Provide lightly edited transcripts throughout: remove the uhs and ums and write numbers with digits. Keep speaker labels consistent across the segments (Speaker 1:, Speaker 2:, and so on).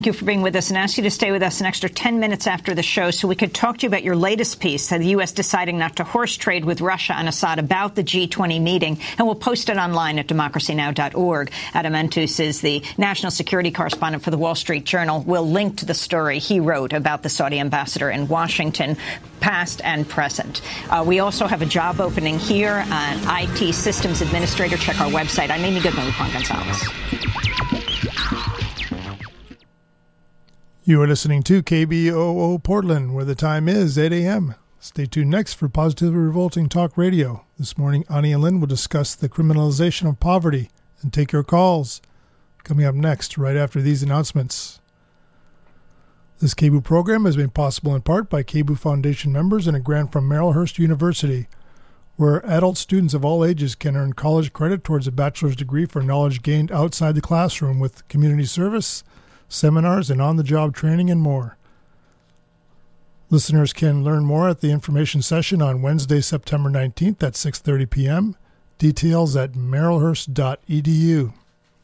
Speaker 1: Thank you for being with us and ask you to stay with us an extra 10 minutes after the show so we could talk to you about your latest piece, the U.S. deciding not to horse trade with Russia and Assad about the G20 meeting. And we'll post it online at democracynow.org. Adam Entous is the national security correspondent for the Wall Street Journal. We'll link to the story he wrote about the Saudi ambassador in Washington, past and present. We also have a job opening here, an IT systems administrator. Check our website. I'm Amy Goodman with Juan Gonzalez.
Speaker 2: You are listening to KBOO Portland, where the time is 8 a.m. Stay tuned next for Positively Revolting Talk Radio. This morning, Ani and Lynn will discuss the criminalization of poverty and take your calls. Coming up next, right after these announcements. This KBOO program has been possible in part by KBOO Foundation members and a grant from Marylhurst University, where adult students of all ages can earn college credit towards a bachelor's degree for knowledge gained outside the classroom with community service, seminars, and on-the-job training, and more. Listeners can learn more at the information session on Wednesday, September 19th at 6:30 p.m. Details at marylhurst.edu.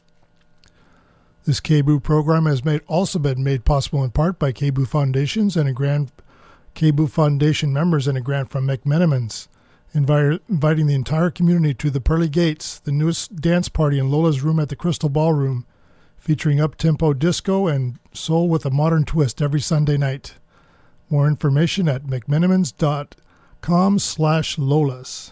Speaker 2: This KBOO program has also been made possible in part by KBOO Foundations and a grant, KBOO Foundation members and a grant from McMenamins, inviting the entire community to the Pearly Gates, the newest dance party in Lola's Room at the Crystal Ballroom, featuring up-tempo disco and soul with a modern twist every Sunday night. More information at mcmenamins.com/Lolas.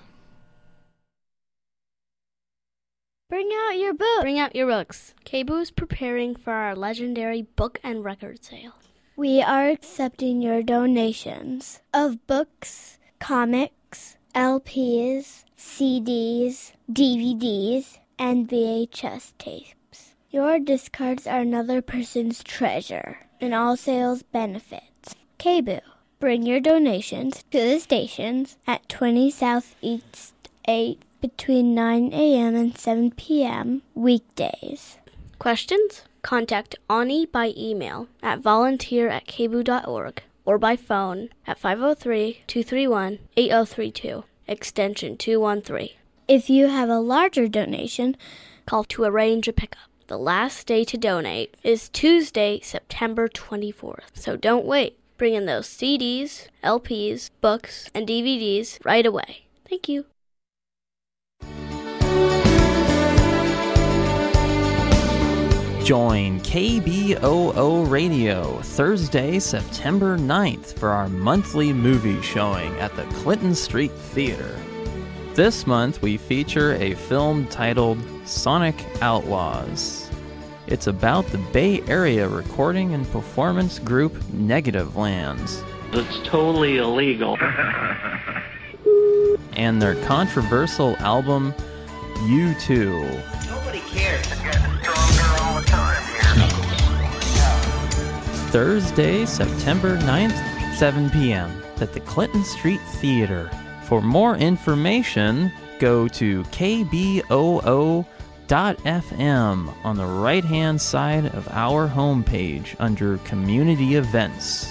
Speaker 3: Bring out your books. Bring out your books. KBOO is preparing for our legendary book and record sale.
Speaker 4: We are accepting your donations of books, comics, LPs, CDs, DVDs, and VHS tapes. Your discards are another person's treasure, and all sales benefits. KBOO. Bring your donations to the stations at 20 Southeast 8 between 9 a.m. and 7 p.m. weekdays.
Speaker 3: Questions? Contact Ani by email at volunteer@kboo.org or by phone at 503-231-8032, extension 213.
Speaker 4: If you have a larger donation,
Speaker 3: call to arrange a pickup. The last day to donate is Tuesday, September 24th, so don't wait. Bring in those CDs, LPs, books, and DVDs right away. Thank you.
Speaker 5: Join KBOO Radio Thursday, September 9th for our monthly movie showing at the Clinton Street Theater. This month, we feature a film titled Sonic Outlaws. It's about the Bay Area recording and performance group Negativland.
Speaker 6: It's totally illegal.
Speaker 5: And their controversial album, U2.
Speaker 7: Nobody cares. It's getting stronger all the time here.
Speaker 5: Thursday, September 9th, 7 p.m. at the Clinton Street Theater. For more information, go to kboo.fm on the right-hand side of our homepage under Community Events.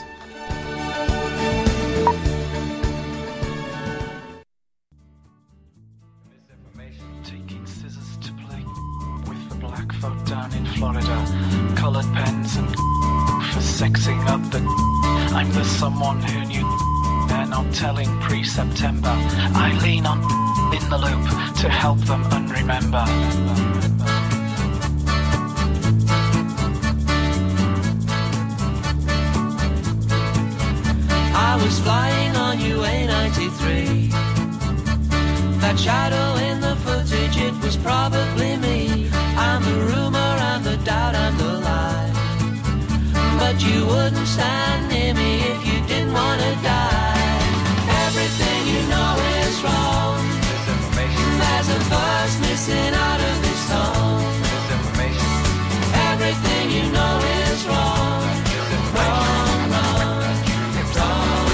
Speaker 8: Misinformation, taking scissors to play with the black folk down in Florida, colored pens and for sexing up the. I'm the someone who knew. They're not telling pre-September. I lean on in the loop to help them unremember.
Speaker 9: I was flying on UA-93. That shadow in the footage, it was probably me. I'm the rumor, I'm the doubt, I'm the lie. But you wouldn't stand near me if you didn't want to die. Everything you know is wrong. There's a verse missing out of this song. Everything you know is wrong. Wrong, wrong, wrong,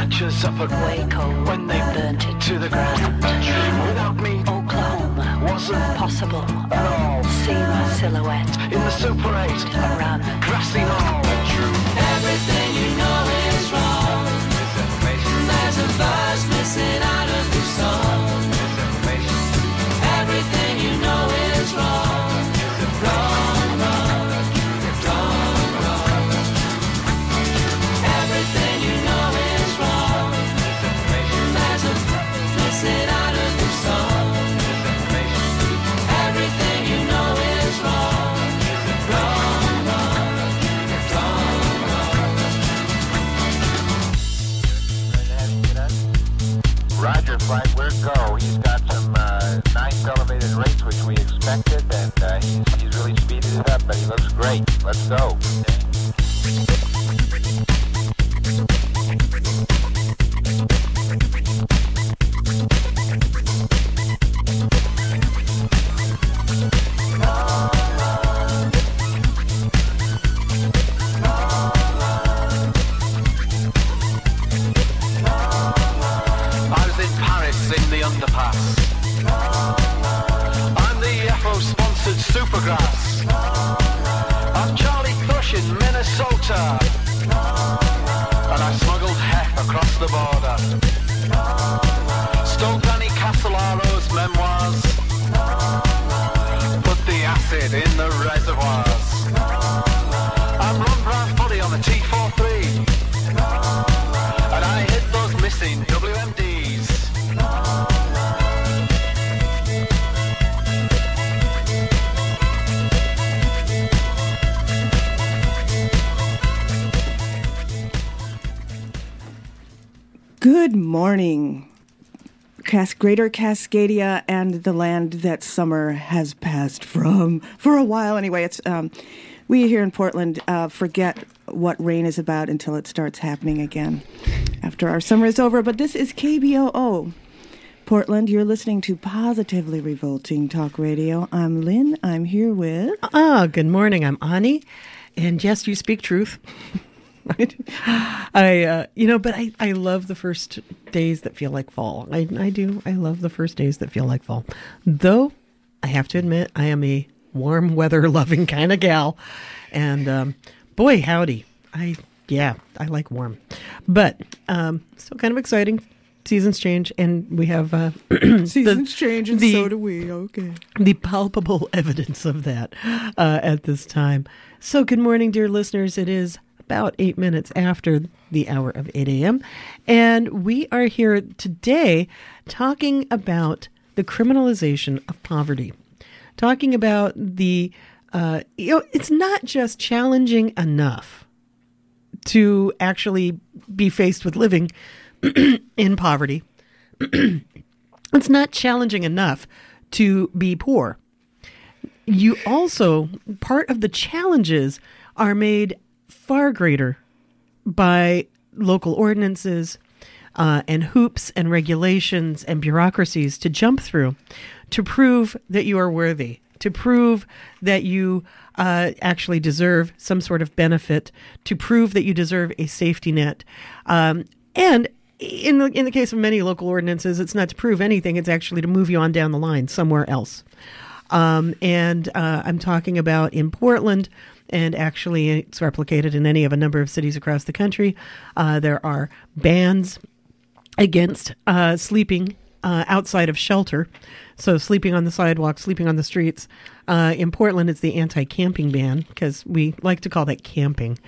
Speaker 8: matches up at
Speaker 10: Waco
Speaker 8: when they
Speaker 10: burnt it
Speaker 8: to the ground. Without me,
Speaker 10: Oklahoma
Speaker 8: wasn't
Speaker 10: possible.
Speaker 8: at all.
Speaker 10: See my silhouette
Speaker 8: In the Super 8,
Speaker 10: around
Speaker 8: grassy knoll.
Speaker 9: Everything you know is wrong. There's a verse missing out of the song. Everything you know is wrong. Wrong, wrong, wrong, wrong. Everything you know is wrong. There's a verse missing out of the song. Everything you know is wrong. Wrong, wrong, wrong, wrong.
Speaker 11: Roger, flight, we're go. He's got some nice elevated rates, which we expected, and he's really speeded it up, but he looks great. Let's go.
Speaker 8: I was in Paris in the underpass. I'm the FO-sponsored Supergrass. I'm Charlie Thrush in Minnesota. And I smuggled hef across the border. Stole Danny Castellaro's memoirs. Put the acid in the reservoirs. I'm Ron Brown Folly on the T-43. And I hit those missing WMDs.
Speaker 12: Good morning, Greater Cascadia and the land that summer has passed from for a while. Anyway, it's we here in Portland forget what rain is about until it starts happening again after our summer is over. But this is KBOO Portland. You're listening to Positively Revolting Talk Radio. I'm Lynn. I'm here with...
Speaker 13: Good morning. I'm Ani. And yes, you speak truth. I love the first days that feel like fall. I do. I love the first days that feel like fall. Though, I have to admit, I am a warm weather loving kind of gal. And boy, howdy. I like warm. But still kind of exciting. Seasons change, and we have...
Speaker 12: Seasons change, and so do we. Okay.
Speaker 13: The palpable evidence of that at this time. So good morning, dear listeners. It is about 8 minutes after the hour of 8 a.m. And we are here today talking about the criminalization of poverty. Talking about the, it's not just challenging enough to actually be faced with living in poverty. It's not challenging enough to be poor. You also, part of the challenges are made far greater by local ordinances and hoops and regulations and bureaucracies to jump through to prove that you are worthy, to prove that you actually deserve some sort of benefit, to prove that you deserve a safety net. And in the case of many local ordinances, it's not to prove anything. It's actually to move you on down the line somewhere else. And I'm talking about in Portland, and actually it's replicated in any of a number of cities across the country. There are bans against sleeping outside of shelter. So sleeping on the sidewalk, sleeping on the streets. In Portland, it's the anti-camping ban, because we like to call that camping.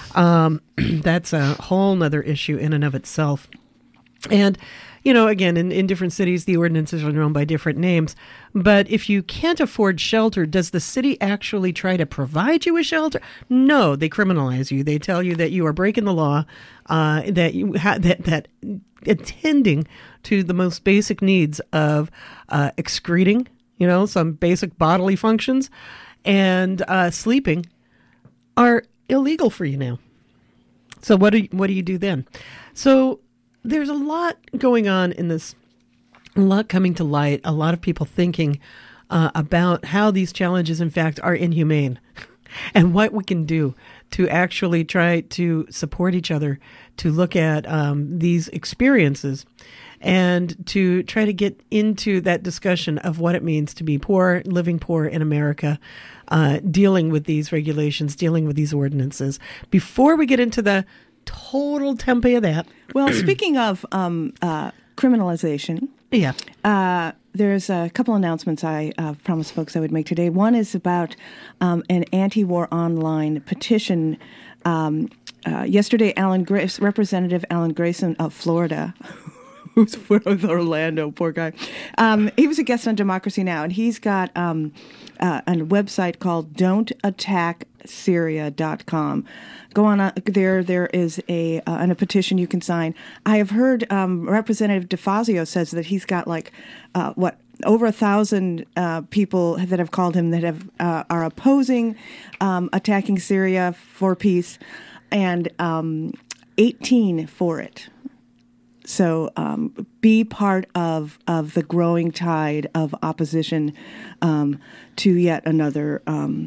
Speaker 13: That's a whole nother issue in and of itself. And, you know, again, in different cities, the ordinances are known by different names. But if you can't afford shelter, does the city actually try to provide you a shelter? No, they criminalize you. They tell you that you are breaking the law, that you that attending to the most basic needs of excreting, some basic bodily functions, and sleeping are illegal for you now. So what do you do then? So there's a lot going on in this, a lot coming to light, a lot of people thinking about how these challenges, in fact, are inhumane and what we can do to actually try to support each other, to look at these experiences and to try to get into that discussion of what it means to be poor, living poor in America, dealing with these regulations, dealing with these ordinances. Before we get into the total tempe of that.
Speaker 12: Well, speaking of criminalization, there's a couple announcements I promised folks I would make today. One is about an anti-war online petition. Yesterday, Representative Alan Grayson of Florida, who's with Orlando, poor guy. He was a guest on Democracy Now!, and he's got a website called don'tattacksyria.com. Go on there. There is a petition you can sign. I have heard Representative DeFazio says that he's got over 1,000 people that have called him that are opposing attacking Syria for peace, and 18 for it. So be part of the growing tide of opposition to yet another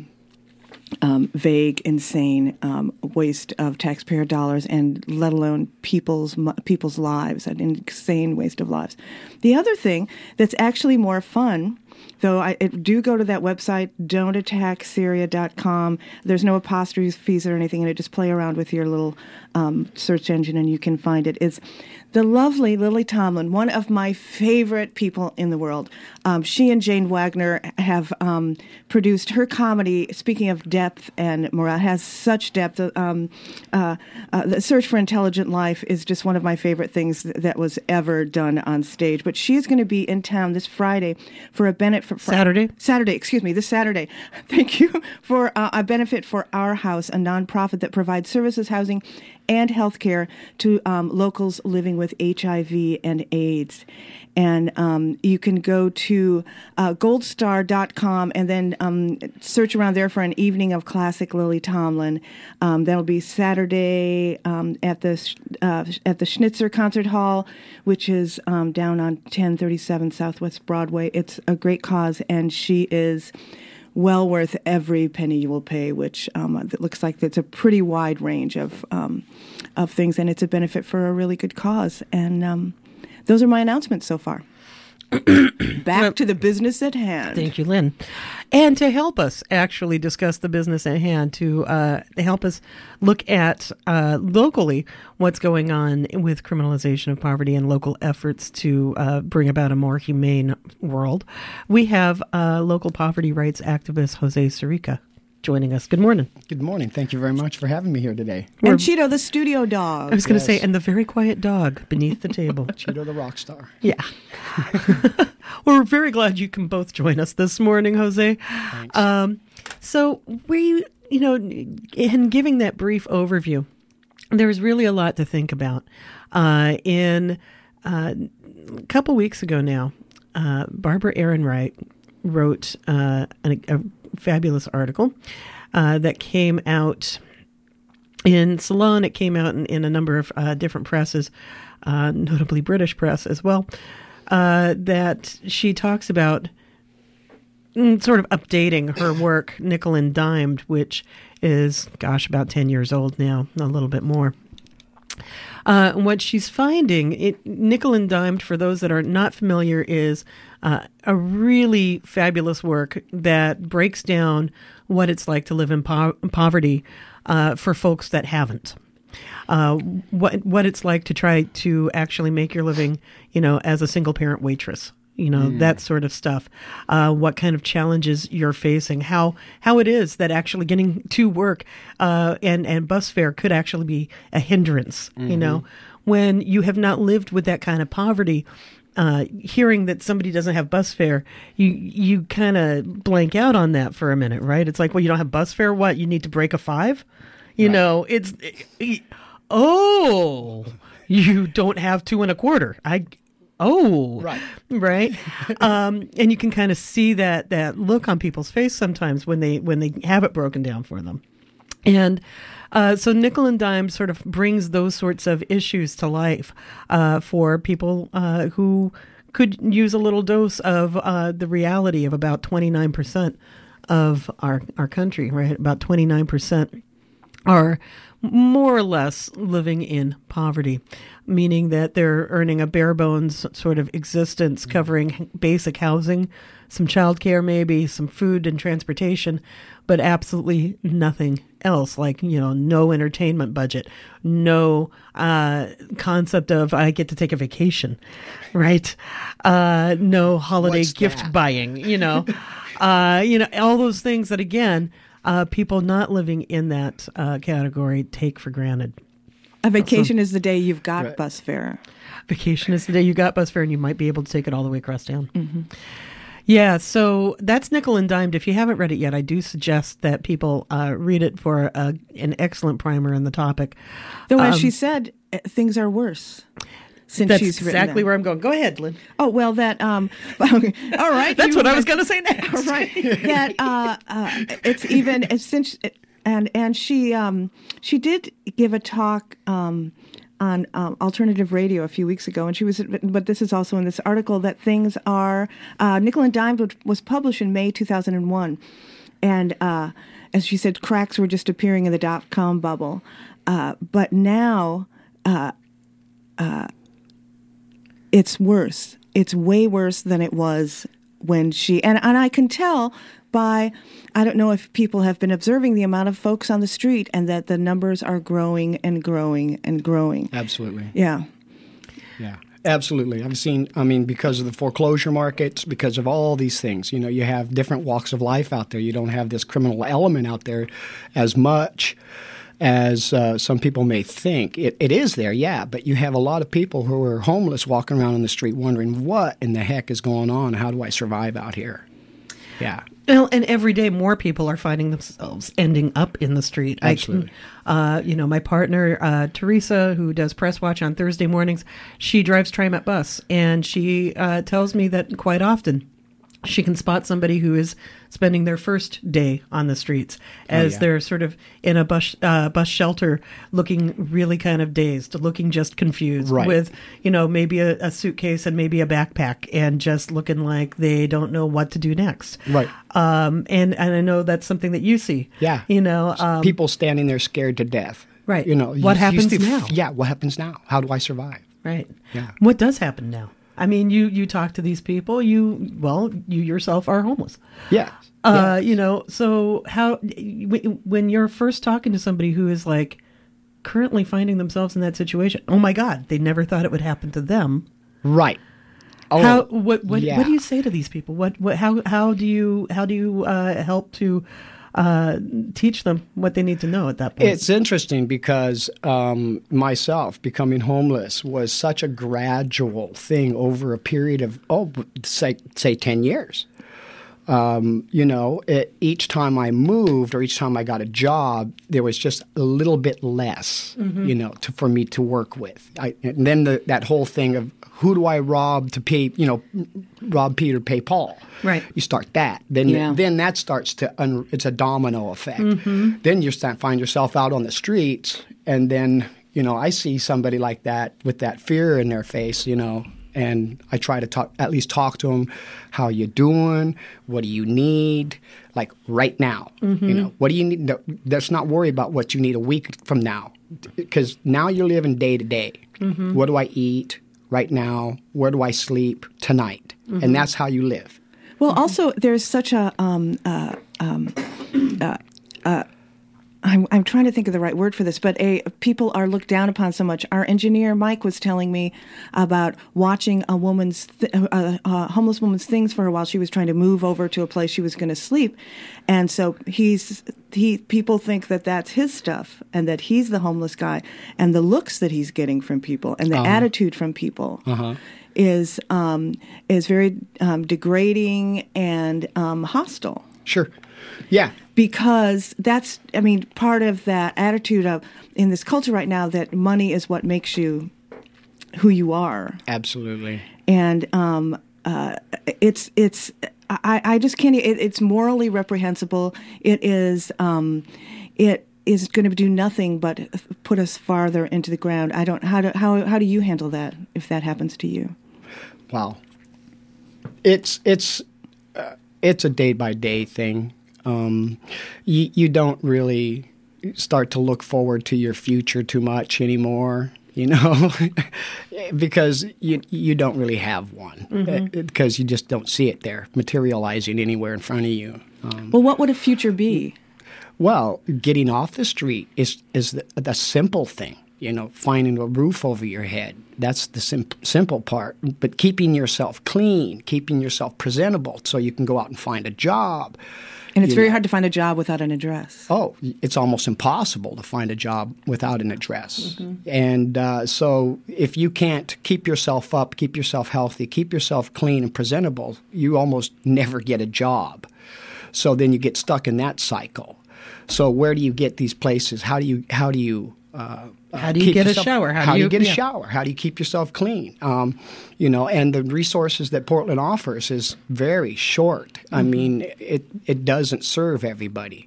Speaker 12: vague, insane waste of taxpayer dollars, and let alone people's lives, an insane waste of lives. The other thing that's actually more fun, though, I do go to that website, don'tattacksyria.com. There's no apostrophes or anything, and just play around with your little search engine, and you can find it. It's the lovely Lily Tomlin, one of my favorite people in the world. She and Jane Wagner have produced her comedy. Speaking of depth and morale, has such depth. The Search for Intelligent Life is just one of my favorite things that was ever done on stage. But she is going to be in town this Friday for a benefit for this Saturday. Thank you, for a benefit for Our House, a nonprofit that provides services, housing, and health care to locals living with HIV and AIDS. And you can go to goldstar.com and then search around there for an evening of classic Lily Tomlin. That'll be Saturday at the Schnitzer Concert Hall, which is down on 1037 Southwest Broadway. It's a great cause, and she is well worth every penny you will pay, which it looks like it's a pretty wide range of things, and it's a benefit for a really good cause. And those are my announcements so far. Back to the business at hand.
Speaker 13: Thank you, Lynn. And to help us actually discuss the business at hand, to help us look at locally what's going on with criminalization of poverty and local efforts to bring about a more humane world, we have local poverty rights activist Jose Sirica joining us. Good morning.
Speaker 14: Good morning. Thank you very much for having me here today.
Speaker 12: And Cheeto, the studio dog.
Speaker 13: I was going to say, and the very quiet dog beneath the table.
Speaker 14: Cheeto, the rock star.
Speaker 13: Yeah. We're very glad you can both join us this morning, Jose.
Speaker 14: Thanks.
Speaker 13: So we, in giving that brief overview, there's really a lot to think about. In a couple weeks ago now, Barbara Ehrenreich wrote a fabulous article that came out in Salon. It came out in a number of different presses, notably British press as well, that she talks about sort of updating her work, Nickel and Dimed, which is, about 10 years old now, a little bit more. What she's finding, Nickel and Dimed, for those that are not familiar, is a really fabulous work that breaks down what it's like to live in poverty for folks that haven't. What it's like to try to actually make your living, as a single parent waitress. That sort of stuff. What kind of challenges you're facing, how it is that actually getting to work and bus fare could actually be a hindrance, when you have not lived with that kind of poverty. Hearing that somebody doesn't have bus fare, you kind of blank out on that for a minute, right? It's like, well, you don't have bus fare? What, you need to break a 5? You don't have 2 1/4. Right. And you can kind of see that look on people's face sometimes when they have it broken down for them. And so Nickel and Dime sort of brings those sorts of issues to life for people who could use a little dose of the reality of about 29% of our country, right? About 29% are more or less living in poverty, meaning that they're earning a bare bones sort of existence covering basic housing, some childcare maybe, some food and transportation, but absolutely nothing else, like, no entertainment budget, no concept of I get to take a vacation, right? No holiday gift buying, all those things that, again, people not living in that category take for granted.
Speaker 12: A vacation is the day you've got bus fare.
Speaker 13: Vacation is the day you got bus fare, and you might be able to take it all the way across town.
Speaker 12: Mm-hmm.
Speaker 13: Yeah, so that's Nickel and Dimed. If you haven't read it yet, I do suggest that people read it for an excellent primer on the topic.
Speaker 12: Though, as she said, things are worse. Since she's written
Speaker 13: exactly
Speaker 12: them.
Speaker 13: where I'm going. Go ahead, Lynn.
Speaker 12: Oh, well, that, all right.
Speaker 13: That's what I was going to say next.
Speaker 12: All right. That, it's even, since, and she did give a talk on alternative radio a few weeks ago, and but this is also in this article, that things are, Nickel and Dimed was published in May 2001. And as she said, cracks were just appearing in the dot-com bubble. But now, it's worse. It's way worse than it was when she... And I can tell by... I don't know if people have been observing the amount of folks on the street, and that the numbers are growing and growing and growing.
Speaker 14: Absolutely.
Speaker 12: Yeah.
Speaker 14: Yeah, absolutely. I've seen, because of the foreclosure markets, because of all these things, you have different walks of life out there. You don't have this criminal element out there as much as some people may think. It is there, yeah, but you have a lot of people who are homeless walking around on the street wondering, what in the heck is going on? How do I survive out here? Yeah.
Speaker 13: Well, and every day more people are finding themselves ending up in the street.
Speaker 14: Absolutely.
Speaker 13: My partner, Teresa, who does Press Watch on Thursday mornings, she drives TriMet bus, and she tells me that quite often she can spot somebody who is spending their first day on the streets as they're sort of in a bus shelter, looking really kind of dazed, looking just confused, with, maybe a suitcase and maybe a backpack, and just looking like they don't know what to do next.
Speaker 14: Right.
Speaker 13: And I know that's something that you see.
Speaker 14: Yeah. People standing there scared to death.
Speaker 13: Right. What happens now?
Speaker 14: Yeah. What happens now? How do I survive?
Speaker 13: Right.
Speaker 14: Yeah.
Speaker 13: What does happen now? You talk to these people, you yourself are homeless.
Speaker 14: Yeah.
Speaker 13: So how, when you're first talking to somebody who is like currently finding themselves in that situation, oh my God, they never thought it would happen to them.
Speaker 14: Right.
Speaker 13: Oh, what do you say to these people? How do you help to teach them what they need to know at that point?
Speaker 14: It's interesting because myself becoming homeless was such a gradual thing over a period of, say 10 years. Each time I moved or each time I got a job, there was just a little bit less, for me to work with. And then that whole thing of who do I rob to pay, rob Peter, pay Paul.
Speaker 13: Right.
Speaker 14: You start that. Then that starts to, it's a domino effect. Mm-hmm. Then you find yourself out on the streets, and then, I see somebody like that with that fear in their face, and I try to at least talk to them. How you doing? What do you need? Like right now,
Speaker 13: Mm-hmm.
Speaker 14: What do you need? Let's not worry about what you need a week from now, because now you're living day to day.
Speaker 13: Mm-hmm.
Speaker 14: What do I eat right now? Where do I sleep tonight?
Speaker 13: Mm-hmm.
Speaker 14: And that's how you live.
Speaker 12: Well, also there's such a I'm trying to think of the right word for this, but people are looked down upon so much. Our engineer Mike was telling me about watching a woman's homeless woman's things for her while she was trying to move over to a place she was going to sleep, and so people think that that's his stuff and that he's the homeless guy, and the looks that he's getting from people and the attitude from people is very degrading and hostile.
Speaker 14: Sure. Yeah.
Speaker 12: Because that's, part of that attitude of, in this culture right now, that money is what makes you who you are.
Speaker 14: Absolutely.
Speaker 12: And I just can't, it's morally reprehensible. It is going to do nothing but put us farther into the ground. How do you handle that if that happens to you?
Speaker 14: Wow. It's a day by day thing. You don't really start to look forward to your future too much anymore, you know, because you don't really have one, because you just don't see it there materializing anywhere in front of you.
Speaker 12: Well, what would a future be?
Speaker 14: Well, getting off the street is the simple thing. You know, finding a roof over your head. That's the simple part. But keeping yourself clean, keeping yourself presentable so you can go out and find a job.
Speaker 12: And it's very hard to find a job without an address.
Speaker 14: Oh, it's almost impossible to find a job without an address. And so if you can't keep yourself up, keep yourself healthy, keep yourself clean and presentable, you almost never get a job. So then you get stuck in that cycle. So where do you get these places? How do you
Speaker 13: get a shower?
Speaker 14: How do you get a shower? How do you keep yourself clean? You know, and the resources that Portland offers is very short. I mean, it doesn't serve everybody.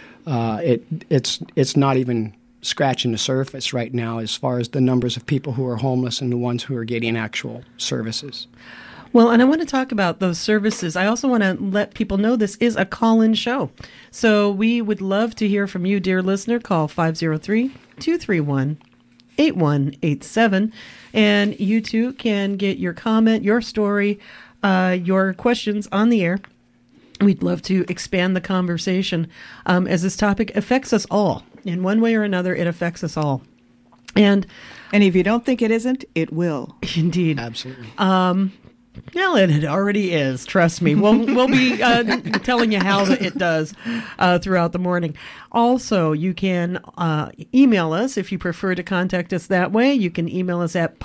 Speaker 14: It's not even scratching the surface right now as far as the numbers of people who are homeless and the ones who are getting actual services.
Speaker 13: Well, and I want to talk about those services. I also want to let people know this is a call-in show. So we would love to hear from you, dear listener. Call 503-231-8187. And you too can get your comment, your story, your questions on the air. We'd love to expand the conversation as this topic affects us all. In one way or another, it affects us all. And
Speaker 12: if you don't think it isn't, it will.
Speaker 13: Indeed.
Speaker 14: Absolutely.
Speaker 13: Well, and it already is. Trust me. We'll be telling you how it does throughout the morning. Also, you can email us if you prefer to contact us that way. You can email us at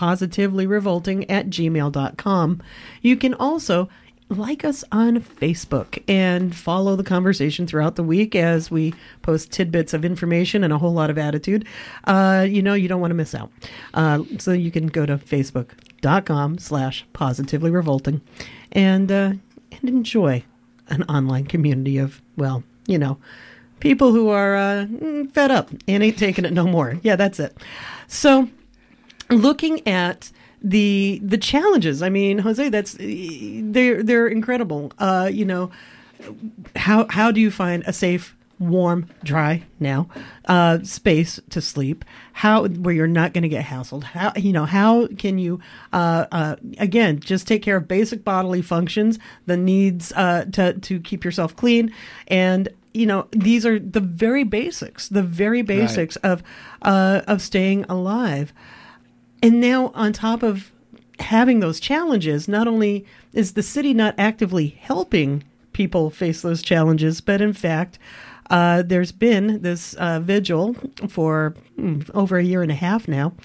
Speaker 13: positivelyrevolting@gmail.com. You can also like us on Facebook and follow the conversation throughout the week as we post tidbits of information and a whole lot of attitude. You don't want to miss out. So you can go to facebook.com/positivelyrevolting and enjoy an online community of, people who are fed up and ain't taking it no more. Yeah, that's it. So looking at the challenges, I mean, Jose, they're incredible. How do you find a safe, warm, dry space to sleep? Where you're not going to get hassled? How can you again just take care of basic bodily functions, the needs to keep yourself clean, and these are the very basics right. of staying alive. And now, on top of having those challenges, not only is the city not actively helping people face those challenges, but in fact, there's been this vigil for over a year and a half now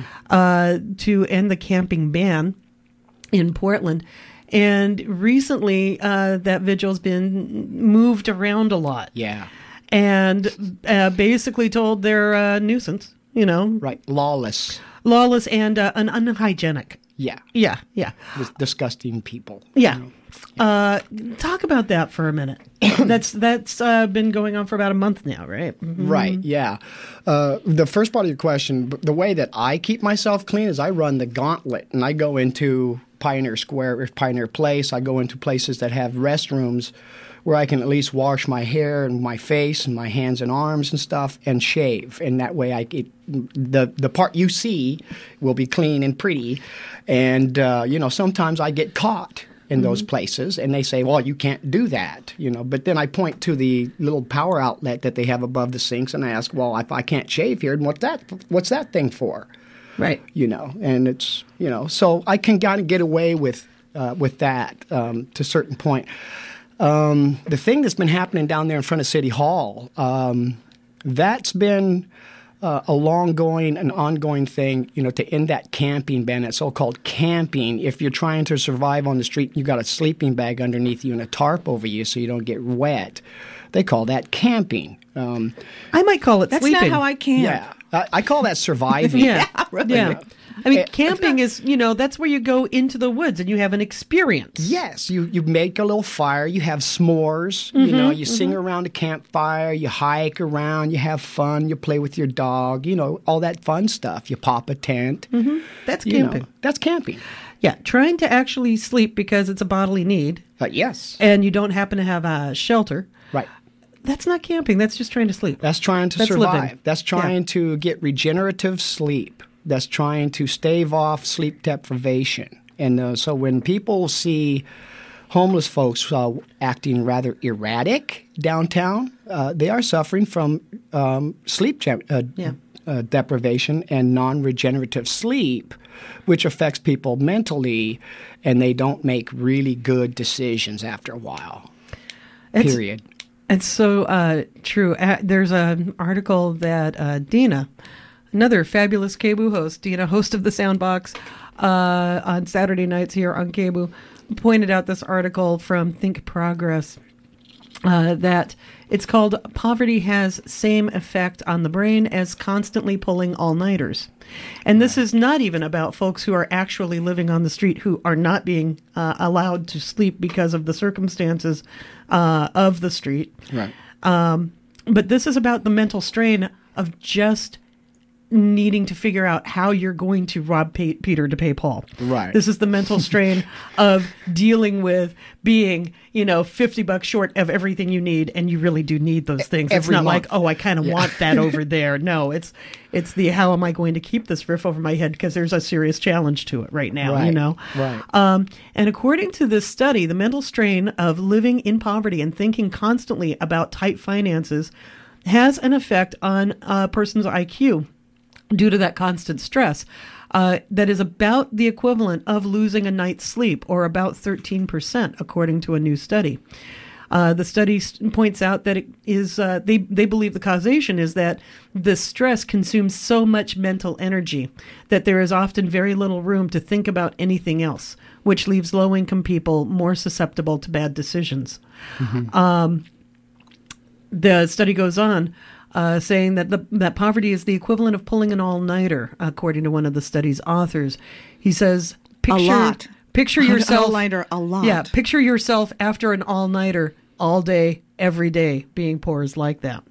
Speaker 13: to end the camping ban in Portland. And recently, that vigil's been moved around a lot.
Speaker 14: Yeah.
Speaker 13: And basically told they're a nuisance,
Speaker 14: Right. Lawless
Speaker 13: and unhygienic.
Speaker 14: Yeah.
Speaker 13: Yeah, yeah.
Speaker 14: Disgusting people.
Speaker 13: Yeah. Talk about that for a minute. That's been going on for about a month now, right? Mm-hmm.
Speaker 14: Right, yeah. The first part of your question, the way that I keep myself clean is I run the gauntlet, and I go into Pioneer Square or Pioneer Place. I go into places that have restrooms where I can at least wash my hair and my face and my hands and arms and stuff and shave. And that way the part you see will be clean and pretty. And, sometimes I get caught in those places and they say, well, you can't do that, But then I point to the little power outlet that they have above the sinks and I ask, well, if I can't shave here, what's that thing for?
Speaker 13: Right.
Speaker 14: And it's, so I can kind of get away with that to a certain point. The thing that's been happening down there in front of City Hall, that's been an ongoing thing, to end that camping ban, that so-called camping. If you're trying to survive on the street, you got a sleeping bag underneath you and a tarp over you so you don't get wet. They call that camping.
Speaker 13: I might call it sleeping.
Speaker 12: That's not how I camp.
Speaker 14: Yeah. I call that surviving.
Speaker 13: Yeah, really. Yeah. I mean, camping is, that's where you go into the woods and you have an experience.
Speaker 14: Yes. You make a little fire. You have s'mores. You sing around a campfire. You hike around. You have fun. You play with your dog. All that fun stuff. You pop a tent.
Speaker 13: Mm-hmm. That's camping.
Speaker 14: That's camping.
Speaker 13: Yeah. Trying to actually sleep because it's a bodily need.
Speaker 14: Yes.
Speaker 13: And you don't happen to have a shelter.
Speaker 14: Right.
Speaker 13: that's not camping. That's just trying to sleep.
Speaker 14: That's trying to survive. Living. That's trying to get regenerative sleep. That's trying to stave off sleep deprivation. And so when people see homeless folks acting rather erratic downtown, they are suffering from sleep deprivation and non-regenerative sleep, which affects people mentally, and they don't make really good decisions after a while. Period.
Speaker 13: It's so true. There's an article that Dina, another fabulous KBOO host, Dina, host of the Soundbox on Saturday nights here on KBOO, pointed out this article from Think Progress that it's called "Poverty Has Same Effect on the Brain as Constantly Pulling All-Nighters." And this is not even about folks who are actually living on the street who are not being allowed to sleep because of the circumstances of the street.
Speaker 14: Right.
Speaker 13: But this is about the mental strain of just needing to figure out how you're going to rob Peter to pay Paul.
Speaker 14: Right.
Speaker 13: This is the mental strain of dealing with being, $50 short of everything you need, and you really do need those things. It's not
Speaker 14: month.
Speaker 13: like, oh, I kind of want that over there. No, it's the how am I going to keep this roof over my head, because there's a serious challenge to it right now,
Speaker 14: Right.
Speaker 13: And according to this study, the mental strain of living in poverty and thinking constantly about tight finances has an effect on a person's IQ. Due to that constant stress, that is about the equivalent of losing a night's sleep, or about 13%, according to a new study. The study points out that it is they believe the causation is that the stress consumes so much mental energy that there is often very little room to think about anything else, which leaves low-income people more susceptible to bad decisions. Mm-hmm. The study goes on, saying that poverty is the equivalent of pulling an all-nighter, according to one of the study's authors. He says, picture yourself
Speaker 12: all-nighter a lot.
Speaker 13: Yeah, picture yourself after an all-nighter all day, every day, being poor is like that.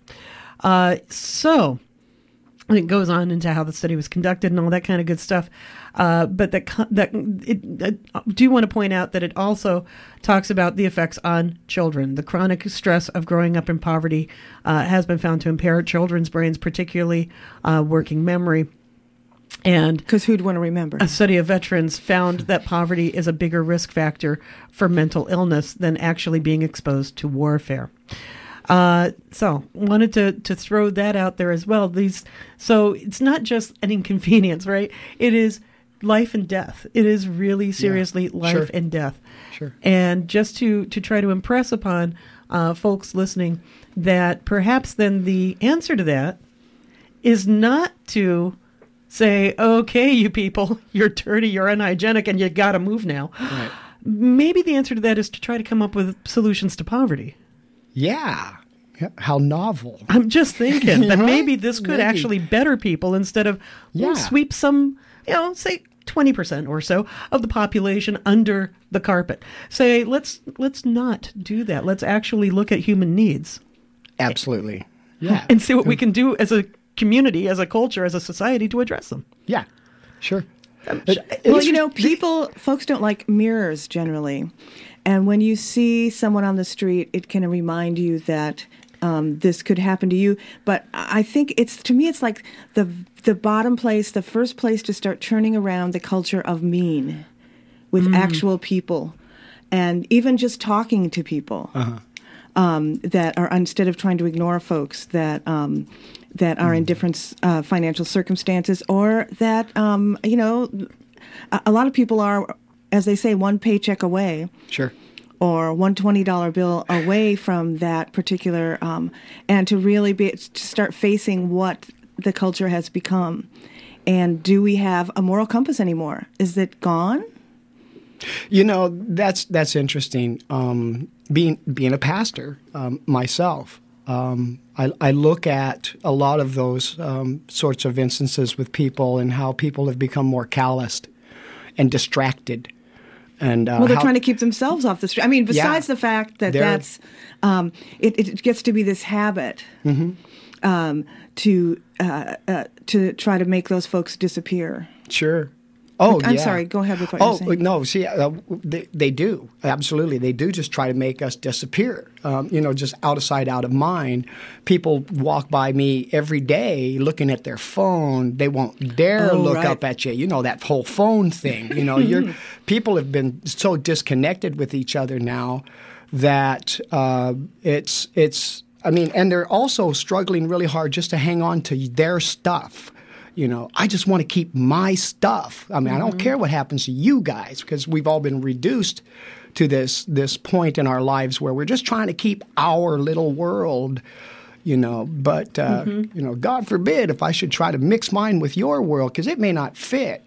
Speaker 13: So it goes on into how the study was conducted and all that kind of good stuff. But I do want to point out that it also talks about the effects on children. The chronic stress of growing up in poverty has been found to impair children's brains, particularly working memory. And
Speaker 12: because who'd want to remember?
Speaker 13: A study of veterans found that poverty is a bigger risk factor for mental illness than actually being exposed to warfare. So wanted to throw that out there as well. So it's not just an inconvenience, right? It is life and death. It is really seriously life and death.
Speaker 14: Sure.
Speaker 13: And just to try to impress upon folks listening that perhaps then the answer to that is not to say, okay, you people, you're dirty, you're unhygienic, and you got to move now.
Speaker 14: Right.
Speaker 13: Maybe the answer to that is to try to come up with solutions to poverty.
Speaker 14: Yeah. How novel.
Speaker 13: I'm just thinking that maybe this could actually better people instead of sweep some, say 20% or so of the population under the carpet. Say, let's not do that. Let's actually look at human needs.
Speaker 14: Absolutely. Yeah.
Speaker 13: And see what we can do as a community, as a culture, as a society to address them.
Speaker 14: Yeah. Sure.
Speaker 12: Well, folks don't like mirrors generally. And when you see someone on the street, it can remind you that this could happen to you. But I think it's like the bottom place, the first place to start turning around the culture of mean with actual people, and even just talking to people that are, instead of trying to ignore folks that are in different financial circumstances, or that a lot of people are, as they say, one paycheck away.
Speaker 14: Sure.
Speaker 12: Or one $20 bill away from that particular, and to really to start facing what the culture has become. And do we have a moral compass anymore? Is it gone?
Speaker 14: That's interesting. Being a pastor myself, I look at a lot of those sorts of instances with people and how people have become more calloused and distracted. And,
Speaker 12: they're trying to keep themselves off the street. I mean, besides the fact that that's it gets to be this habit to try to make those folks disappear.
Speaker 14: Sure. Oh,
Speaker 12: I'm
Speaker 14: yeah.
Speaker 12: sorry. Go ahead with what you're saying.
Speaker 14: Oh, no. See, they do. Absolutely. They do just try to make us disappear, just out of sight, out of mind. People walk by me every day looking at their phone. They won't dare look up at you. You know, that whole phone thing. People have been so disconnected with each other now that it's and they're also struggling really hard just to hang on to their stuff. I just want to keep my stuff. I don't care what happens to you guys, because we've all been reduced to this point in our lives where we're just trying to keep our little world, But, God forbid if I should try to mix mine with your world, because it may not fit,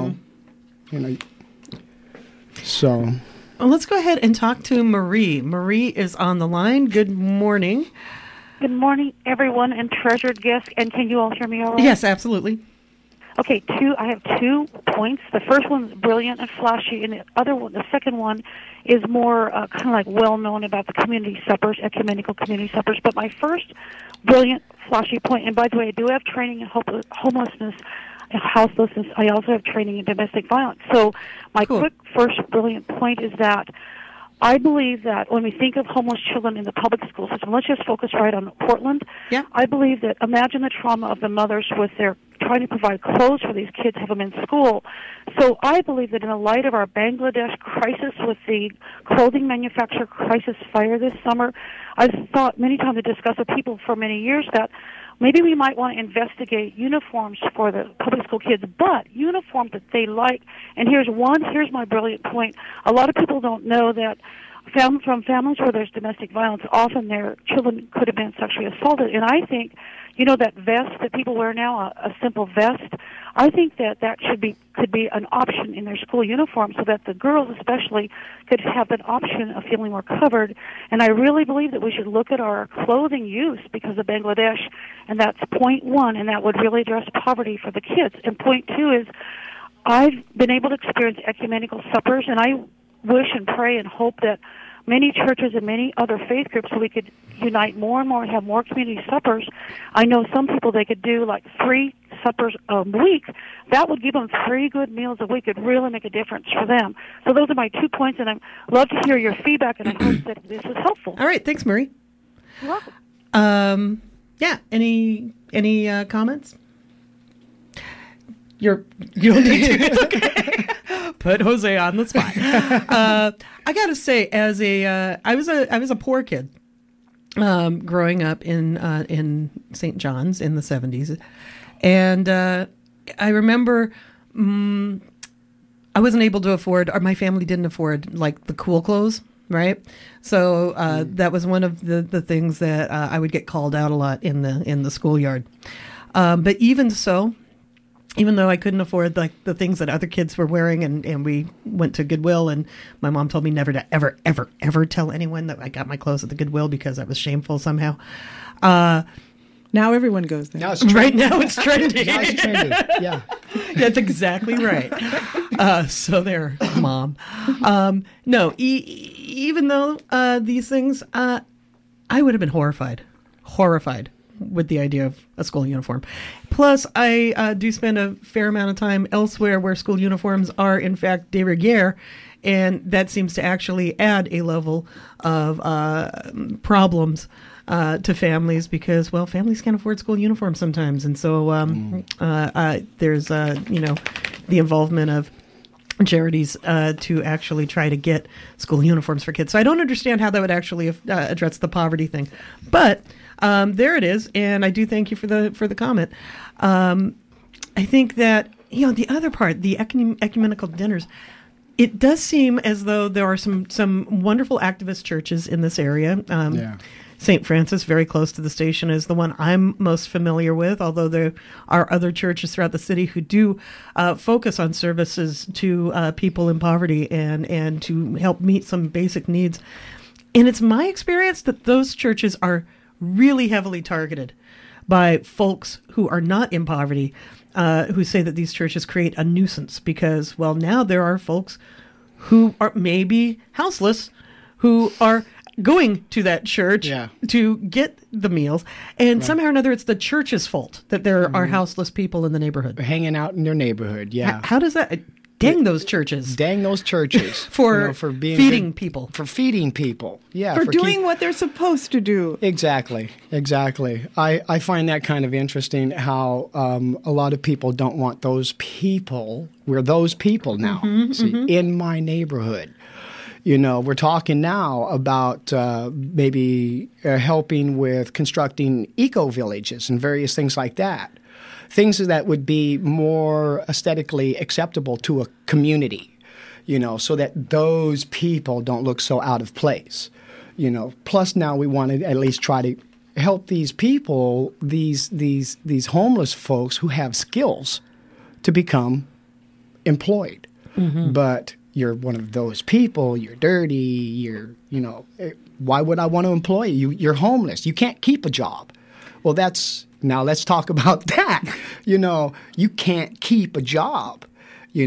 Speaker 14: So...
Speaker 13: Well, let's go ahead and talk to Marie. Marie is on the line. Good morning.
Speaker 15: Good morning, everyone, and treasured guests. And can you all hear me all right?
Speaker 13: Yes, absolutely.
Speaker 15: Okay, I have 2 points. The first one's brilliant and flashy, and the second one is more kind of like well-known about the community suppers, ecumenical community suppers. But my first brilliant, flashy point, and by the way, I do have training in homelessness, houselessness. I also have training in domestic violence. So my quick first brilliant point is that I believe that when we think of homeless children in the public school system, let's just focus right on Portland.
Speaker 13: Yeah.
Speaker 15: I believe that imagine the trauma of the mothers with their trying to provide clothes for these kids, have them in school. So I believe that in the light of our Bangladesh crisis with the clothing manufacturer crisis fire this summer, I've thought many times to discuss with people for many years that maybe we might want to investigate uniforms for the public school kids, but uniforms that they like. And here's my brilliant point. A lot of people don't know that from families where there's domestic violence, often their children could have been sexually assaulted. And I think, that vest that people wear now, a simple vest, I think that could be an option in their school uniform so that the girls especially could have an option of feeling more covered. And I really believe that we should look at our clothing use because of Bangladesh, and that's point 1, and that would really address poverty for the kids. And point 2 is I've been able to experience ecumenical suppers, and I wish and pray and hope that many churches and many other faith groups, so we could unite more and more and have more community suppers. I know some people, they could do like 3 suppers a week. That would give them 3 good meals a week. It would really make a difference for them. So those are my 2 points, and I'd love to hear your feedback, and I hope that this was helpful.
Speaker 13: All right. Thanks, Marie.
Speaker 15: You're welcome.
Speaker 13: Yeah. Any comments? You don't need to. It's okay. Put Jose on the spot. I got to say, I was a poor kid growing up in St. John's in the 70s, and I remember I wasn't able to afford, or my family didn't afford, like the cool clothes, right? So that was one of the things that I would get called out a lot in the schoolyard. But even so, even though I couldn't afford like the things that other kids were wearing, and we went to Goodwill, and my mom told me never to ever tell anyone that I got my clothes at the Goodwill because I was shameful somehow.
Speaker 12: Now everyone goes there.
Speaker 14: Now it's trendy.
Speaker 13: Right now it's trendy.
Speaker 14: Now it's trendy. Yeah.
Speaker 13: That's exactly right. So there, Mom. No, even though these things, I would have been horrified with the idea of a school uniform. Plus, I do spend a fair amount of time elsewhere where school uniforms are, in fact, de rigueur, and that seems to actually add a level of problems to families because, well, families can't afford school uniforms sometimes. And so there's, the involvement of charities to actually try to get school uniforms for kids. So I don't understand how that would actually address the poverty thing. But there it is, and I do thank you for the comment. I think that, the other part, the ecumenical dinners, it does seem as though there are some wonderful activist churches in this area. St. Francis, very close to the station, is the one I'm most familiar with, although there are other churches throughout the city who do focus on services to people in poverty and to help meet some basic needs. And it's my experience that those churches are really heavily targeted by folks who are not in poverty, who say that these churches create a nuisance because, well, now there are folks who are maybe houseless, who are going to that church to get the meals, and somehow or another it's the church's fault that there are houseless people in the neighborhood.
Speaker 14: Hanging out in their neighborhood,
Speaker 13: How does that... Dang those churches.
Speaker 14: Dang those churches.
Speaker 13: for
Speaker 14: being
Speaker 13: feeding people.
Speaker 14: For feeding people. Yeah.
Speaker 12: For doing what they're supposed to do.
Speaker 14: Exactly. I find that kind of interesting how a lot of people don't want those people. We're those people now. In my neighborhood. We're talking now about maybe helping with constructing eco-villages and various things like that. Things that would be more aesthetically acceptable to a community, so that those people don't look so out of place, Plus, now we want to at least try to help these people, these homeless folks who have skills, to become employed. But you're one of those people. You're dirty. Why would I want to employ you? You're homeless. You can't keep a job. Well, now let's talk about that. You can't keep a job. The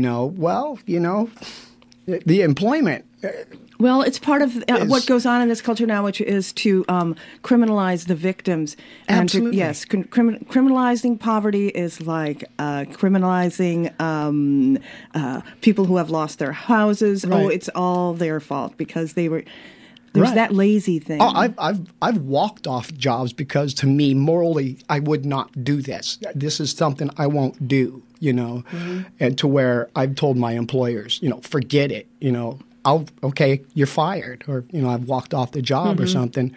Speaker 14: employment.
Speaker 12: Well, it's part of what goes on in this culture now, which is to criminalize the victims. And
Speaker 14: Absolutely.
Speaker 12: Criminalizing poverty is like criminalizing people who have lost their houses.
Speaker 14: Right.
Speaker 12: Oh, it's all their fault because they were... There's that lazy thing.
Speaker 14: Oh, I've walked off jobs because, to me, morally, I would not do this. This is something I won't do, and to where I've told my employers, forget it, okay, you're fired, or I've walked off the job or something.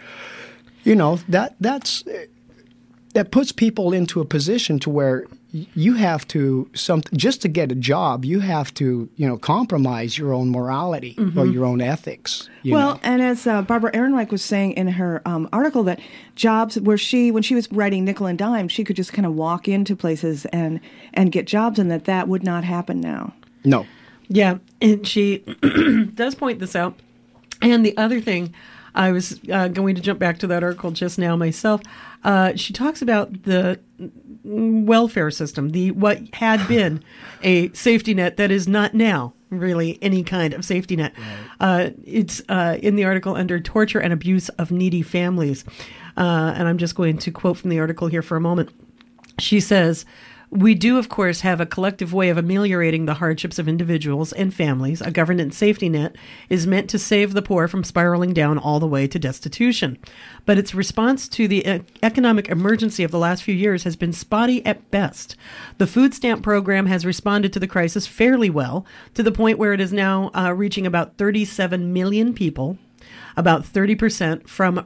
Speaker 14: That puts people into a position to where you have to just to get a job, you have to compromise your own morality or your own ethics.
Speaker 12: And as Barbara Ehrenreich was saying in her article, that jobs when she was writing Nickel and Dime, she could just kind of walk into places and get jobs, and that would not happen now.
Speaker 14: No.
Speaker 13: Yeah, and she does point this out. And the other thing, I was going to jump back to that article just now myself. She talks about the welfare system, what had been a safety net that is not now really any kind of safety net. Right. It's in the article under torture and abuse of needy families. And I'm just going to quote from the article here for a moment. She says, "We do, of course, have a collective way of ameliorating the hardships of individuals and families. A governance safety net is meant to save the poor from spiraling down all the way to destitution. But its response to the economic emergency of the last few years has been spotty at best. The food stamp program has responded to the crisis fairly well, to the point where it is now reaching about 37 million people, about 30% from